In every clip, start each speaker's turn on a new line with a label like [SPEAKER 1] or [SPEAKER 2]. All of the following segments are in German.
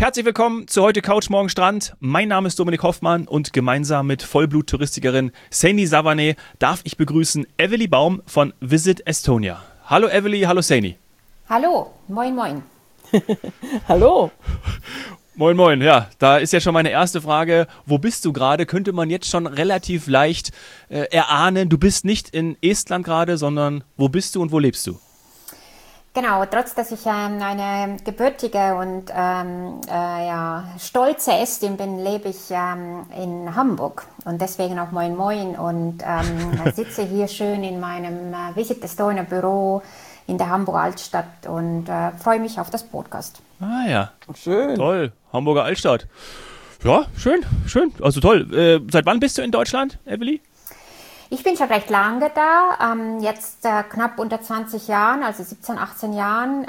[SPEAKER 1] Herzlich willkommen zu heute Couch Morgen Strand. Mein Name ist Dominik Hoffmann und gemeinsam mit Vollblut-Touristikerin Saini Savane darf ich begrüßen Eveli Baum von Visit Estonia. Hallo Eveli, hallo Saini.
[SPEAKER 2] Hallo, moin moin.
[SPEAKER 3] Hallo.
[SPEAKER 1] Moin moin, ja, da ist ja schon meine erste Frage. Wo bist du gerade? Könnte man jetzt schon relativ leicht erahnen. Du bist nicht in Estland gerade, sondern wo bist du und wo lebst du?
[SPEAKER 2] Genau, trotz dass ich eine gebürtige und stolze Estin bin, lebe ich in Hamburg und deswegen auch moin moin und sitze hier schön in meinem Visit Estonia Büro in der Hamburger Altstadt und freue mich auf das Podcast.
[SPEAKER 1] Ah ja,
[SPEAKER 3] Schön.
[SPEAKER 1] Toll, Hamburger Altstadt. Ja, schön. Also toll. Seit wann bist du in Deutschland, Eveli?
[SPEAKER 2] Ich bin schon recht lange da, jetzt knapp unter 20 Jahren, also 17, 18 Jahren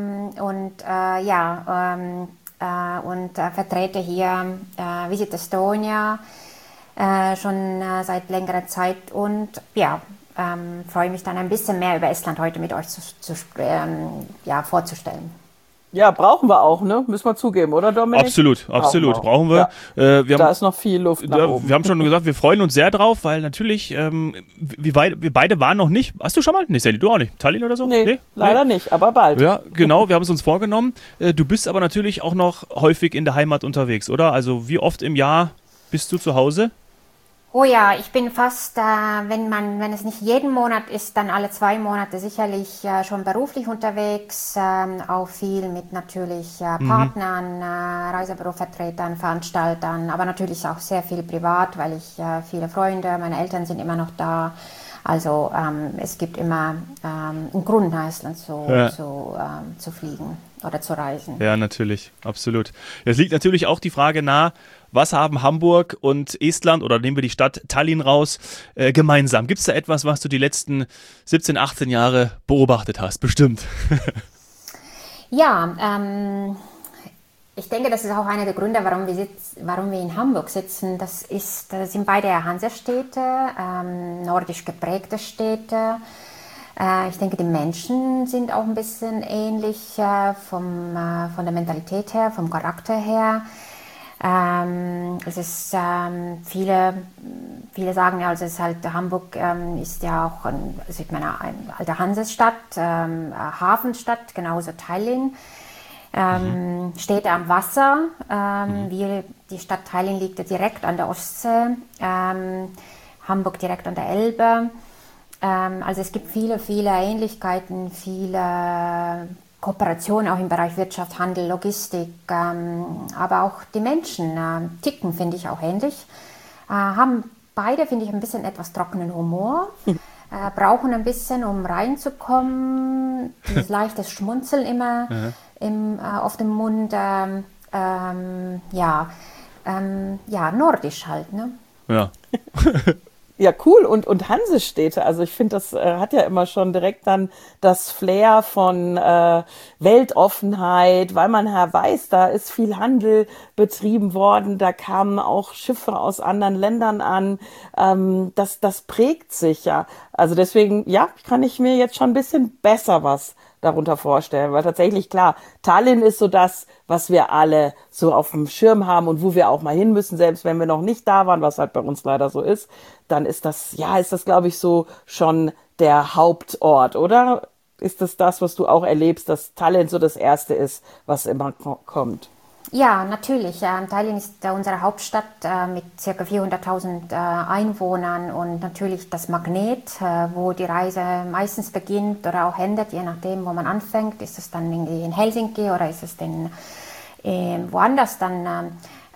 [SPEAKER 2] vertrete hier Visit Estonia schon seit längerer Zeit und freue mich dann ein bisschen mehr über Estland heute mit euch vorzustellen.
[SPEAKER 3] Ja, brauchen wir auch, ne? Müssen wir zugeben, oder Dominik?
[SPEAKER 1] Absolut, brauchen wir.
[SPEAKER 3] Ja.
[SPEAKER 1] Wir
[SPEAKER 3] da ist noch viel Luft nach oben.
[SPEAKER 1] Wir haben schon gesagt, wir freuen uns sehr drauf, weil natürlich, wir beide waren noch nicht, hast du schon mal? Nee, Sally, du auch nicht. Tallinn oder so?
[SPEAKER 3] Nee, leider nicht, aber bald.
[SPEAKER 1] Ja, genau, wir haben es uns vorgenommen. Du bist aber natürlich auch noch häufig in der Heimat unterwegs, oder? Also wie oft im Jahr bist du zu Hause?
[SPEAKER 2] Oh ja, ich bin fast, wenn es nicht jeden Monat ist, dann alle 2 Monate sicherlich schon beruflich unterwegs, auch viel mit natürlich Partnern, Reisebürovertretern, Veranstaltern, aber natürlich auch sehr viel privat, weil ich viele Freunde, meine Eltern sind immer noch da. Also es gibt immer einen Grund, nach Estland zu fliegen oder zu reisen.
[SPEAKER 1] Ja, natürlich, absolut. Es liegt natürlich auch die Frage nahe, was haben Hamburg und Estland, oder nehmen wir die Stadt Tallinn raus, gemeinsam? Gibt es da etwas, was du die letzten 17, 18 Jahre beobachtet hast? Bestimmt.
[SPEAKER 2] Ja, ich denke, das ist auch einer der Gründe, warum wir in Hamburg sitzen. Das sind beide Hansestädte, nordisch geprägte Städte. Ich denke, die Menschen sind auch ein bisschen ähnlich von der Mentalität her, vom Charakter her. Es ist viele sagen ja, also es ist halt Hamburg ist ja auch eine alte Hansestadt, Hafenstadt, genauso Tallinn. Städte am Wasser. Die Stadt Tallinn liegt ja direkt an der Ostsee, Hamburg direkt an der Elbe. Also es gibt viele Ähnlichkeiten, viele Kooperationen auch im Bereich Wirtschaft, Handel, Logistik, aber auch die Menschen ticken, finde ich, auch ähnlich. Haben beide, finde ich, ein bisschen etwas trockenen Humor, brauchen ein bisschen, um reinzukommen, dieses leichtes Schmunzeln immer auf dem Mund, nordisch halt, ne?
[SPEAKER 1] Ja.
[SPEAKER 3] Ja, cool. Und Hansestädte, also ich finde, das hat ja immer schon direkt dann das Flair von Weltoffenheit, weil man ja weiß, da ist viel Handel betrieben worden, da kamen auch Schiffe aus anderen Ländern an, das prägt sich ja. Also deswegen, ja, kann ich mir jetzt schon ein bisschen besser was darunter vorstellen, weil tatsächlich, klar, Tallinn ist so das, was wir alle so auf dem Schirm haben und wo wir auch mal hin müssen, selbst wenn wir noch nicht da waren, was halt bei uns leider so ist, dann ist das, glaube ich, so schon der Hauptort, oder? Ist das, was du auch erlebst, dass Tallinn so das Erste ist, was immer kommt?
[SPEAKER 2] Ja, natürlich. Tallinn ist unsere Hauptstadt mit ca. 400.000 Einwohnern und natürlich das Magnet, wo die Reise meistens beginnt oder auch endet, je nachdem, wo man anfängt. Ist es dann irgendwie in Helsinki oder ist es denn woanders dann?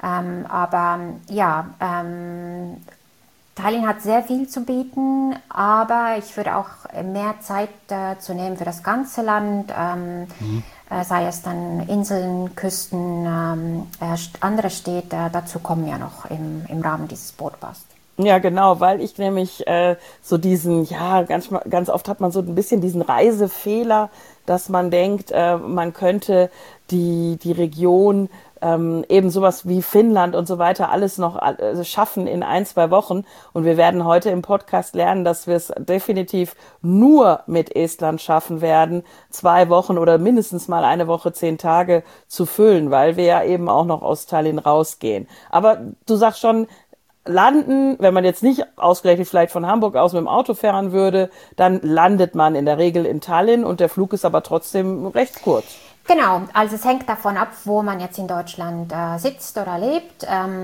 [SPEAKER 2] Tallinn hat sehr viel zu bieten, aber ich würde auch mehr Zeit zu nehmen für das ganze Land. Sei es dann Inseln, Küsten, andere Städte, dazu kommen ja noch im Rahmen dieses Podcasts.
[SPEAKER 3] Ja, genau, weil ich nämlich so diesen, ganz oft hat man so ein bisschen diesen Reisefehler, dass man denkt, man könnte die Region eben sowas wie Finnland und so weiter alles noch schaffen in 1, 2 Wochen. Und wir werden heute im Podcast lernen, dass wir es definitiv nur mit Estland schaffen werden, 2 Wochen oder mindestens mal eine Woche, 10 Tage zu füllen, weil wir ja eben auch noch aus Tallinn rausgehen. Aber du sagst schon, landen, wenn man jetzt nicht ausgerechnet vielleicht von Hamburg aus mit dem Auto fahren würde, dann landet man in der Regel in Tallinn und der Flug ist aber trotzdem recht kurz.
[SPEAKER 2] Genau, also es hängt davon ab, wo man jetzt in Deutschland sitzt oder lebt.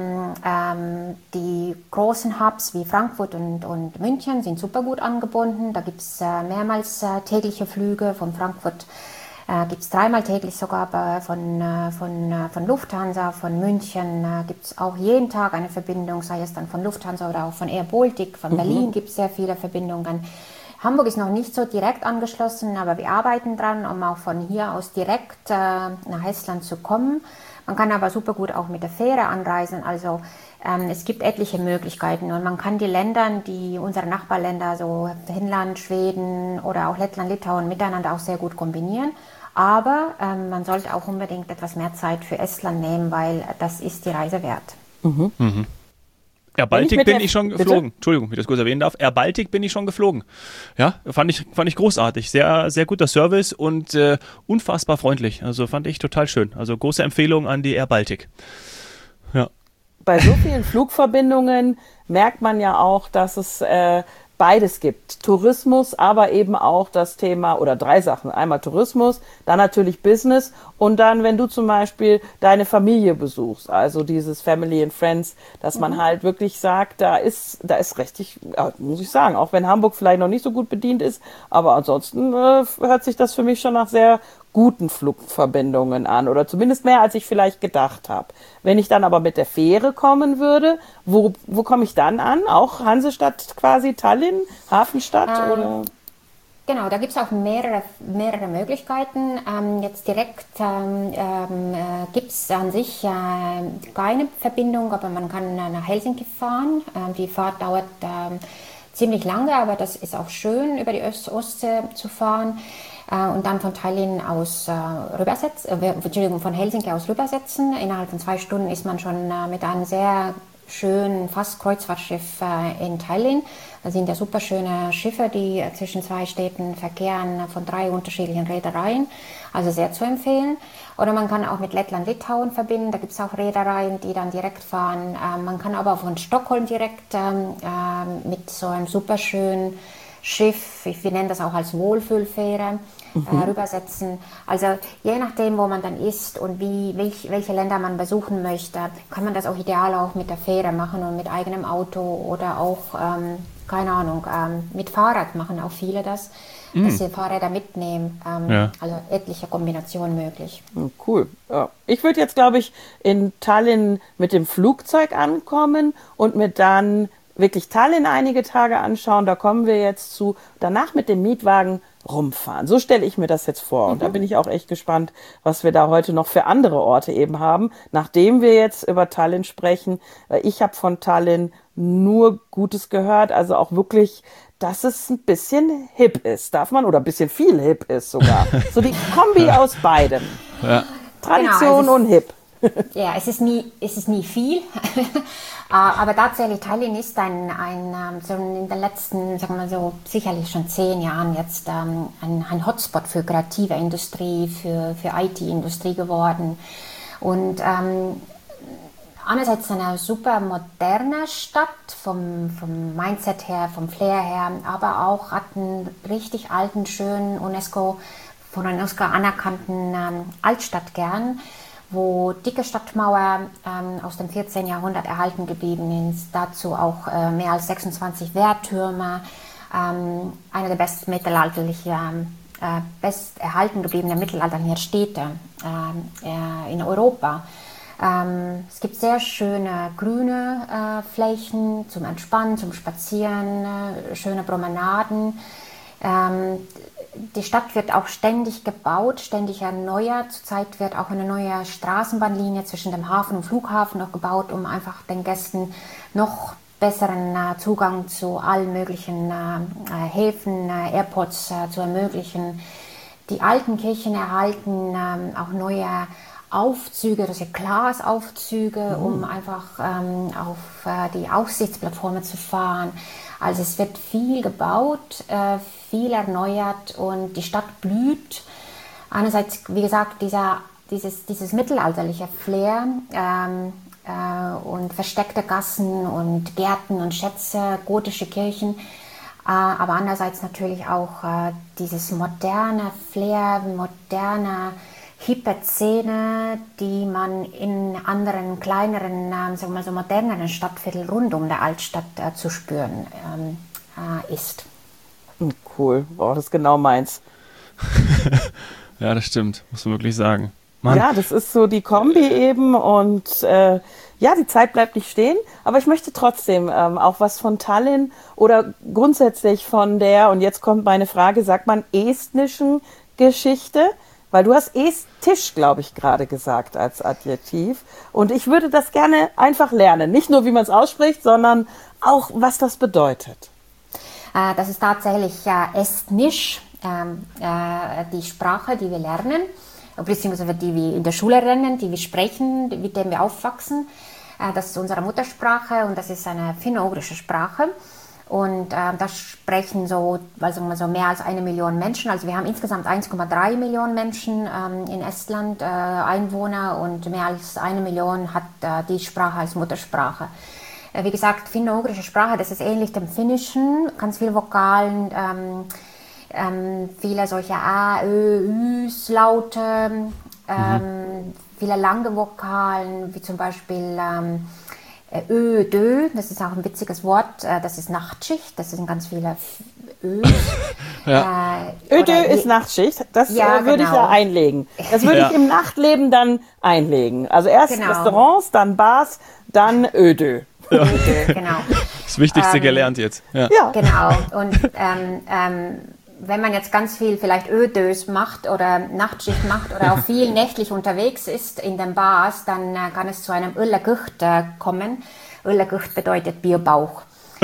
[SPEAKER 2] Die großen Hubs wie Frankfurt und München sind super gut angebunden. Da gibt es mehrmals tägliche Flüge. Von Frankfurt gibt es 3-mal täglich sogar von Lufthansa. Von München gibt es auch jeden Tag eine Verbindung, sei es dann von Lufthansa oder auch von Air Baltic. Von Berlin gibt es sehr viele Verbindungen. Hamburg ist noch nicht so direkt angeschlossen, aber wir arbeiten dran, um auch von hier aus direkt nach Estland zu kommen. Man kann aber super gut auch mit der Fähre anreisen, also es gibt etliche Möglichkeiten und man kann die Länder, die unsere Nachbarländer, so Finnland, Schweden oder auch Lettland, Litauen miteinander auch sehr gut kombinieren. Aber man sollte auch unbedingt etwas mehr Zeit für Estland nehmen, weil das ist die Reise wert.
[SPEAKER 1] Air Baltic bin ich schon geflogen. Entschuldigung, wenn ich das kurz erwähnen darf. Air Baltic bin ich schon geflogen. Ja, fand ich großartig. Sehr, sehr guter Service und unfassbar freundlich. Also fand ich total schön. Also große Empfehlung an die Air Baltic. Ja.
[SPEAKER 3] Bei so vielen Flugverbindungen merkt man ja auch, dass es beides gibt. Tourismus, aber eben auch das Thema, oder 3 Sachen. Einmal Tourismus, dann natürlich Business und dann, wenn du zum Beispiel deine Familie besuchst, also dieses Family and Friends, dass man halt wirklich sagt, da ist richtig, muss ich sagen, auch wenn Hamburg vielleicht noch nicht so gut bedient ist, aber ansonsten hört sich das für mich schon nach sehr guten Flugverbindungen an oder zumindest mehr, als ich vielleicht gedacht habe. Wenn ich dann aber mit der Fähre kommen würde, wo komme ich dann an? Auch Hansestadt quasi, Tallinn, Hafenstadt? Oder?
[SPEAKER 2] Genau, da gibt es auch mehrere Möglichkeiten. Jetzt direkt gibt es an sich keine Verbindung, aber man kann nach Helsinki fahren. Die Fahrt dauert ziemlich lange, aber das ist auch schön, über die Ostsee zu fahren. Und dann von Tallinn aus von Helsinki aus rübersetzen. Innerhalb von 2 Stunden ist man schon mit einem sehr schönen, fast Kreuzfahrtschiff in Tallinn. Das sind ja super schöne Schiffe, die zwischen 2 Städten verkehren, von 3 unterschiedlichen Reedereien. Also sehr zu empfehlen. Oder man kann auch mit Lettland, Litauen verbinden. Da gibt es auch Reedereien, die dann direkt fahren. Man kann aber von Stockholm direkt mit so einem super schönen Schiff, wir nennen das auch als Wohlfühlfähre, rübersetzen. Also je nachdem, wo man dann ist und welche Länder man besuchen möchte, kann man das auch ideal auch mit der Fähre machen und mit eigenem Auto oder auch, keine Ahnung, mit Fahrrad machen auch viele das, dass sie Fahrräder mitnehmen. Also etliche Kombinationen möglich.
[SPEAKER 3] Cool. Ja. Ich würde jetzt, glaube ich, in Tallinn mit dem Flugzeug ankommen und mir dann wirklich Tallinn einige Tage anschauen, da kommen wir jetzt zu, danach mit dem Mietwagen rumfahren. So stelle ich mir das jetzt vor. Und da bin ich auch echt gespannt, was wir da heute noch für andere Orte eben haben, nachdem wir jetzt über Tallinn sprechen. Ich habe von Tallinn nur Gutes gehört, also auch wirklich, dass es ein bisschen hip ist, darf man, oder ein bisschen viel hip ist sogar. So die Kombi aus beidem. Ja. Tradition
[SPEAKER 2] genau,
[SPEAKER 3] und hip.
[SPEAKER 2] Ja, es ist nie viel, aber tatsächlich Tallinn ist so in den letzten, sagen wir so, sicherlich schon 10 Jahren jetzt ein Hotspot für kreative Industrie, für IT-Industrie geworden und einerseits eine super moderne Stadt vom Mindset her, vom Flair her, aber auch hat einen richtig alten, schönen von der UNESCO anerkannten Altstadtkern, wo dicke Stadtmauer aus dem 14. Jahrhundert erhalten geblieben ist. Dazu auch mehr als 26 Wehrtürme, eine der best erhalten gebliebenen mittelalterlichen Städte in Europa. Es gibt sehr schöne grüne Flächen zum Entspannen, zum Spazieren, schöne Promenaden. Die Stadt wird auch ständig gebaut, ständig erneuert. Zurzeit wird auch eine neue Straßenbahnlinie zwischen dem Hafen und Flughafen noch gebaut, um einfach den Gästen noch besseren Zugang zu allen möglichen Häfen, Airports zu ermöglichen. Die alten Kirchen erhalten auch neue Aufzüge, solche Glasaufzüge, um einfach auf die Aussichtsplattformen zu fahren. Also es wird viel gebaut, viel erneuert und die Stadt blüht. Einerseits, wie gesagt, dieses mittelalterliche Flair und versteckte Gassen und Gärten und Schätze, gotische Kirchen, aber andererseits natürlich auch dieses moderne Flair, moderne, hippe Szene, die man in anderen, kleineren, sagen wir mal so moderneren Stadtvierteln rund um der Altstadt zu spüren ist.
[SPEAKER 3] Cool, boah, das ist genau meins.
[SPEAKER 1] Ja, das stimmt, muss man wirklich sagen. Mann.
[SPEAKER 3] Ja, das ist so die Kombi eben und ja, die Zeit bleibt nicht stehen, aber ich möchte trotzdem auch was von Tallinn oder grundsätzlich von der, und jetzt kommt meine Frage, sagt man estnischen Geschichte? Weil du hast estisch, glaube ich, gerade gesagt als Adjektiv. Und ich würde das gerne einfach lernen. Nicht nur, wie man es ausspricht, sondern auch, was das bedeutet.
[SPEAKER 2] Das ist tatsächlich Estnisch, die Sprache, die wir lernen, beziehungsweise die wir in der Schule lernen, die wir sprechen, mit der wir aufwachsen. Das ist unsere Muttersprache und das ist eine finno-ugrische Sprache. Und das sprechen also mehr als 1 Million Menschen. Also wir haben insgesamt 1,3 Millionen Menschen in Estland, Einwohner, und mehr als 1 Million hat die Sprache als Muttersprache. Wie gesagt, finno-ugrische Sprache, das ist ähnlich dem Finnischen, ganz viele Vokalen, viele solche A, Ö, Üs, Laute, viele lange Vokalen, wie zum Beispiel Ö, Dö, das ist auch ein witziges Wort, das ist Nachtschicht, das sind ganz viele Ös.
[SPEAKER 1] Ja.
[SPEAKER 3] Ö, Dö ist Nachtschicht, das
[SPEAKER 2] Ja,
[SPEAKER 3] würde ich ja einlegen. Das würde ich im Nachtleben dann einlegen. Also erst Restaurants, dann Bars, dann Ö, Dö.
[SPEAKER 1] Ja.
[SPEAKER 2] Genau.
[SPEAKER 1] Das Wichtigste gelernt jetzt. Ja.
[SPEAKER 2] Genau. Und wenn man jetzt ganz viel vielleicht Ödös macht oder Nachtschicht macht oder auch viel nächtlich unterwegs ist in den Bars, dann kann es zu einem Öllegucht kommen. Öllegucht bedeutet Bierbauch.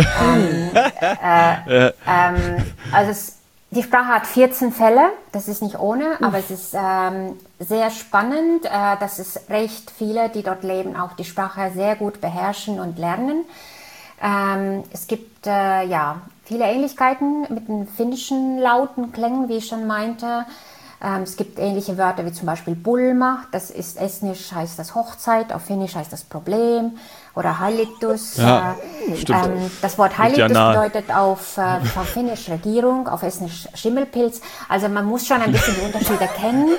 [SPEAKER 2] Die Sprache hat 14 Fälle, das ist nicht ohne, aber es ist sehr spannend, dass es recht viele, die dort leben, auch die Sprache sehr gut beherrschen und lernen. Es gibt viele Ähnlichkeiten mit den finnischen Lauten, Klängen, wie ich schon meinte. Es gibt ähnliche Wörter wie zum Beispiel Bulma, das ist estnisch, heißt das Hochzeit, auf Finnisch heißt das Problem, oder Hallitus.
[SPEAKER 1] Ja, stimmt.
[SPEAKER 2] Das Wort Hallitus bedeutet auf Finnisch Regierung, auf Estnisch Schimmelpilz. Also man muss schon ein bisschen die Unterschiede kennen,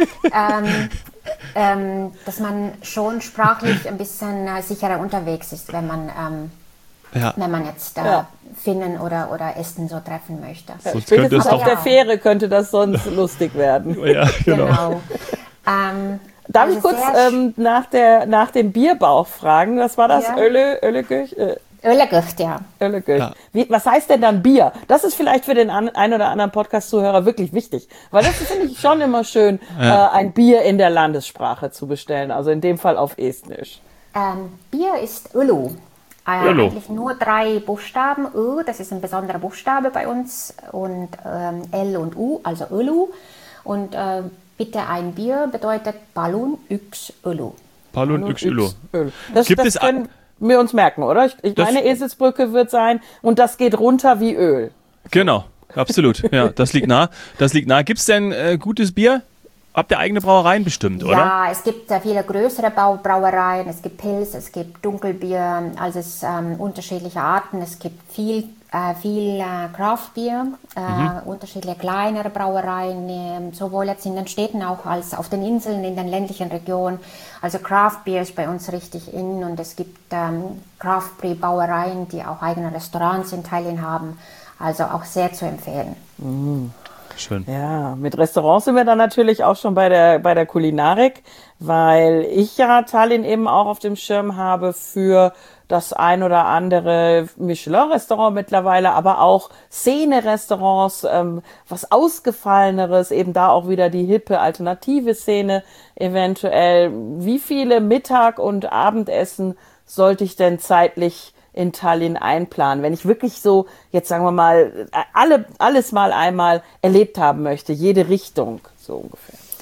[SPEAKER 2] dass man schon sprachlich ein bisschen sicherer unterwegs ist, wenn man jetzt Finnen oder Esten so treffen möchte.
[SPEAKER 3] Spätestens auf der Fähre könnte das sonst lustig werden.
[SPEAKER 1] Ja, genau.
[SPEAKER 3] Darf ich kurz nach dem Bierbauch fragen? Was war das?
[SPEAKER 2] Ja.
[SPEAKER 3] Öllegucht?
[SPEAKER 2] Öllegucht, ja.
[SPEAKER 3] Öllegucht. Ja. Was heißt denn dann Bier? Das ist vielleicht für den ein oder anderen Podcast-Zuhörer wirklich wichtig. Weil das finde ich schon immer schön, ein Bier in der Landessprache zu bestellen. Also in dem Fall auf Estnisch.
[SPEAKER 2] Bier ist Ölu. Eigentlich nur 3 Buchstaben. Ö, das ist ein besonderer Buchstabe bei uns. Und L und U, also Ölu. Und bitte ein Bier bedeutet Palun yks Ölu.
[SPEAKER 1] Palun yks Ölu.
[SPEAKER 3] Das können wir uns merken, oder? Meine Eselsbrücke wird sein, und das geht runter wie Öl.
[SPEAKER 1] Genau, absolut. Ja, das liegt nah. Gibt es denn gutes Bier? Habt ihr eigene Brauereien bestimmt, oder?
[SPEAKER 2] Ja, es gibt viele größere Brauereien. Es gibt Pils, es gibt Dunkelbier, also es unterschiedliche Arten. Es gibt viel Craftbier, unterschiedliche kleinere Brauereien, sowohl jetzt in den Städten auch als auf den Inseln, in den ländlichen Regionen. Also Craftbier ist bei uns richtig in, und es gibt Craftbier-Brauereien, die auch eigene Restaurants in Tallinn haben. Also auch sehr zu empfehlen.
[SPEAKER 1] Schön.
[SPEAKER 3] Ja, mit Restaurants sind wir dann natürlich auch schon bei der Kulinarik, weil ich ja Tallinn eben auch auf dem Schirm habe für das ein oder andere Michelin-Restaurant mittlerweile, aber auch Szene-Restaurants, was Ausgefalleneres, eben da auch wieder die hippe alternative Szene eventuell. Wie viele Mittag- und Abendessen sollte ich denn zeitlich in Tallinn einplanen, wenn ich wirklich so, jetzt sagen wir mal, alles mal einmal erlebt haben möchte, jede Richtung, so ungefähr?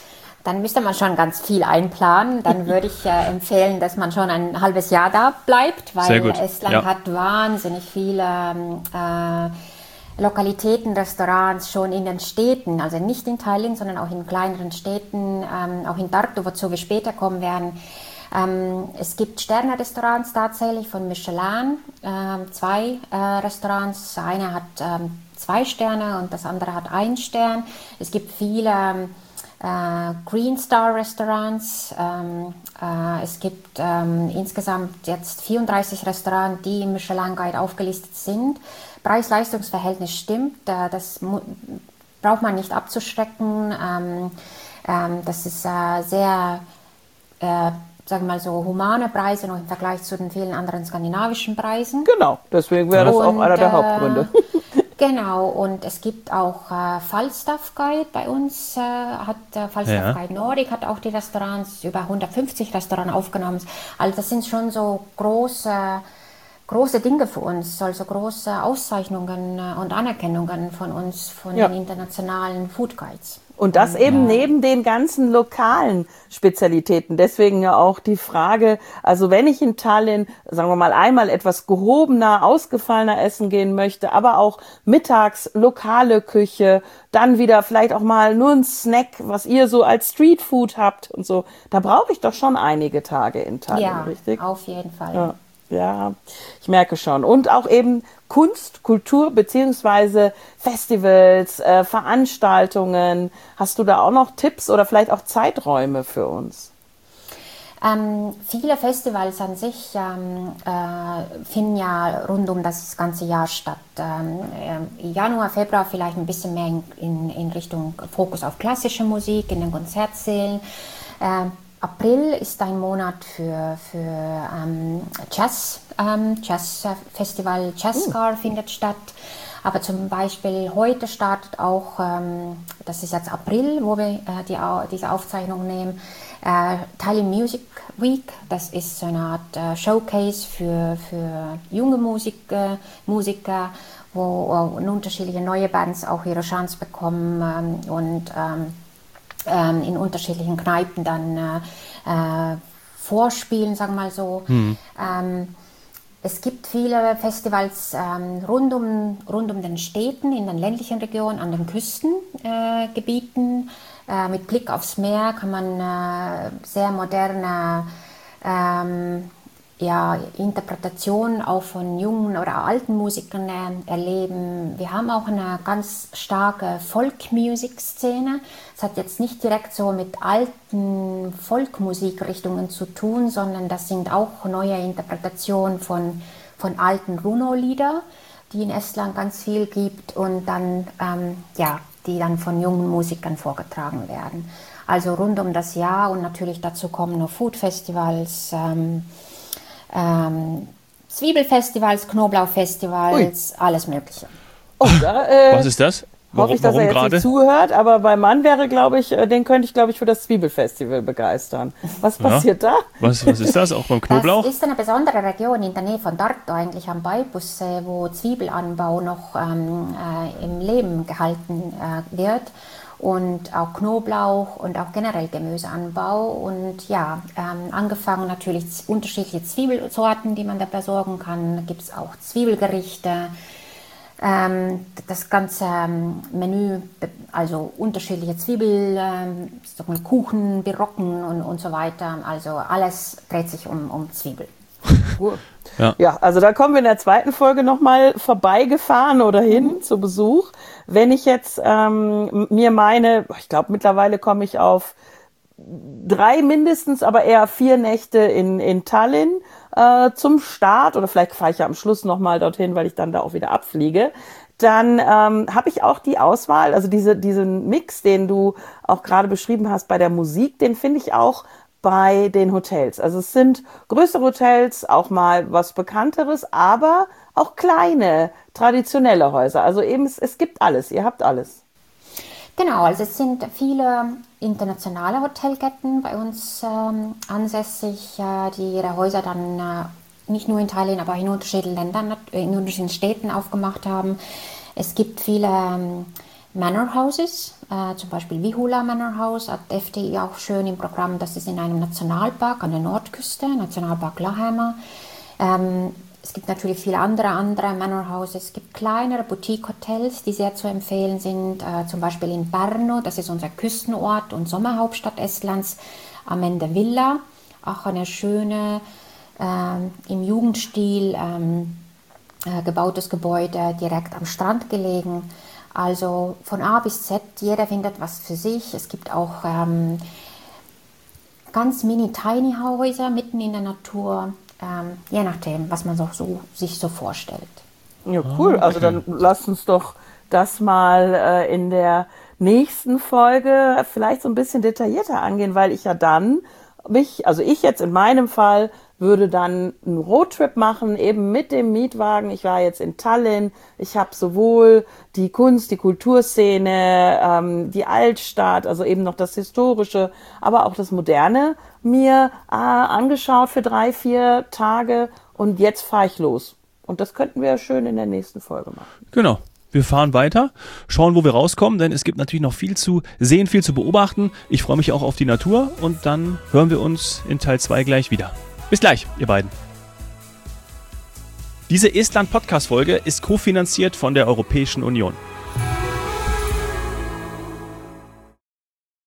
[SPEAKER 2] Dann müsste man schon ganz viel einplanen. Dann würde ich empfehlen, dass man schon ein halbes Jahr da bleibt, weil Estland hat wahnsinnig viele Lokalitäten, Restaurants schon in den Städten, also nicht in Tallinn, sondern auch in kleineren Städten, auch in Tartu, wozu wir später kommen werden. Es gibt Sterne-Restaurants tatsächlich von Michelin, 2 Restaurants. Eine hat 2 Sterne und das andere hat 1 Stern. Es gibt viele Green Star Restaurants. Es gibt insgesamt jetzt 34 Restaurants, die im Michelin Guide aufgelistet sind. Preis-Leistungs-Verhältnis stimmt, das braucht man nicht abzuschrecken. Das ist sehr, sagen wir mal so, humane Preise noch im Vergleich zu den vielen anderen skandinavischen Preisen.
[SPEAKER 3] Genau, deswegen wäre das auch einer der Hauptgründe.
[SPEAKER 2] Genau, und es gibt auch Falstaff Guide bei uns, Falstaff Guide Nordic hat auch die Restaurants, über 150 Restaurants aufgenommen. Also das sind schon so große Dinge für uns, also große Auszeichnungen und Anerkennungen von uns, von den internationalen Food Guides.
[SPEAKER 3] Und das eben neben den ganzen lokalen Spezialitäten. Deswegen ja auch die Frage, also wenn ich in Tallinn, sagen wir mal, einmal etwas gehobener, ausgefallener essen gehen möchte, aber auch mittags lokale Küche, dann wieder vielleicht auch mal nur ein Snack, was ihr so als Streetfood habt und so, da brauche ich doch schon einige Tage in Tallinn, richtig?
[SPEAKER 2] Ja, auf jeden Fall.
[SPEAKER 3] Ja, ich merke schon. Und auch eben Kunst, Kultur beziehungsweise Festivals, Veranstaltungen. Hast du da auch noch Tipps oder vielleicht auch Zeiträume für uns?
[SPEAKER 2] Viele Festivals an sich finden ja rund um das ganze Jahr statt. Januar, Februar vielleicht ein bisschen mehr in Richtung Fokus auf klassische Musik, in den Konzertsälen. April ist ein Monat für Jazz. Jazzfestival Jazzcar findet statt. Aber zum Beispiel heute startet auch, das ist jetzt April, wo wir diese Aufzeichnung nehmen, Tallinn Music Week. Das ist so eine Art Showcase für junge Musiker, wo unterschiedliche neue Bands auch ihre Chance bekommen und in unterschiedlichen Kneipen dann vorspielen, sagen wir mal so. Es gibt viele Festivals rund um den Städten, in den ländlichen Regionen, an den Küstengebieten. Mit Blick aufs Meer kann man sehr moderne Interpretationen auch von jungen oder alten Musikern erleben. Wir haben auch eine ganz starke Folk-Music-Szene. Es hat jetzt nicht direkt so mit alten Folk-Musikrichtungen zu tun, sondern das sind auch neue Interpretationen von alten Runo-Lieder, die in Estland ganz viel gibt und dann, die dann von jungen Musikern vorgetragen werden. Also rund um das Jahr und natürlich dazu kommen noch Food-Festivals, Zwiebelfestivals, Knoblauchfestivals, alles Mögliche.
[SPEAKER 3] Oh,
[SPEAKER 1] was ist das?
[SPEAKER 3] Hoffe ich, dass er jetzt nicht zuhört, aber mein Mann wäre, glaube ich, den könnte ich, glaube ich, für das Zwiebelfestival begeistern. Was passiert da?
[SPEAKER 1] Was ist das, auch beim Knoblauch?
[SPEAKER 2] Das ist eine besondere Region in der Nähe von Tartu, eigentlich am Paipussee, wo Zwiebelanbau noch im Leben gehalten wird. Und auch Knoblauch und auch generell Gemüseanbau und angefangen natürlich unterschiedliche Zwiebelsorten, die man da besorgen kann. Da gibt es auch Zwiebelgerichte, das ganze Menü, also unterschiedliche Kuchen, Birocken und so weiter. Also alles dreht sich um Zwiebel.
[SPEAKER 3] Ja, also da kommen wir in der zweiten Folge nochmal vorbeigefahren oder hin zu Besuch. Wenn ich jetzt mir meine, ich glaube mittlerweile komme ich auf 3 mindestens, aber eher 4 Nächte in Tallinn zum Start oder vielleicht fahre ich ja am Schluss nochmal dorthin, weil ich dann da auch wieder abfliege. Dann habe ich auch die Auswahl, also diesen Mix, den du auch gerade beschrieben hast bei der Musik, den finde ich auch bei den Hotels. Also es sind größere Hotels, auch mal was Bekannteres, aber auch kleine, traditionelle Häuser. Also eben, es gibt alles, ihr habt alles.
[SPEAKER 2] Genau, also es sind viele internationale Hotelketten bei uns ansässig, die ihre Häuser dann nicht nur in Tallinn, aber auch in unterschiedlichen Ländern, in unterschiedlichen Städten aufgemacht haben. Es gibt viele Manor Houses, zum Beispiel Vihula Manor House, hat FDI auch schön im Programm. Das ist in einem Nationalpark an der Nordküste, Nationalpark Lahaina. Es gibt natürlich viele andere Manor Houses. Es gibt kleinere Boutique-Hotels, die sehr zu empfehlen sind. Zum Beispiel in Pärnu, das ist unser Küstenort und Sommerhauptstadt Estlands, Amende Villa, auch eine schöne, im Jugendstil gebautes Gebäude, direkt am Strand gelegen. Also von A bis Z, jeder findet was für sich. Es gibt auch ganz mini-tiny-Häuser mitten in der Natur. Je nachdem, was man sich so vorstellt.
[SPEAKER 3] Ja, cool. Also dann lasst uns doch das mal in der nächsten Folge vielleicht so ein bisschen detaillierter angehen, weil ich ja dann ich jetzt in meinem Fall würde dann einen Roadtrip machen, eben mit dem Mietwagen. Ich war jetzt in Tallinn. Ich habe sowohl die Kunst-, die Kulturszene, die Altstadt, also eben noch das Historische, aber auch das Moderne mir angeschaut für 3-4 Tage. Und jetzt fahre ich los. Und das könnten wir schön in der nächsten Folge machen.
[SPEAKER 1] Genau. Wir fahren weiter, schauen, wo wir rauskommen, denn es gibt natürlich noch viel zu sehen, viel zu beobachten. Ich freue mich auch auf die Natur und dann hören wir uns in Teil 2 gleich wieder. Bis gleich, ihr beiden. Diese Estland-Podcast-Folge ist kofinanziert von der Europäischen Union.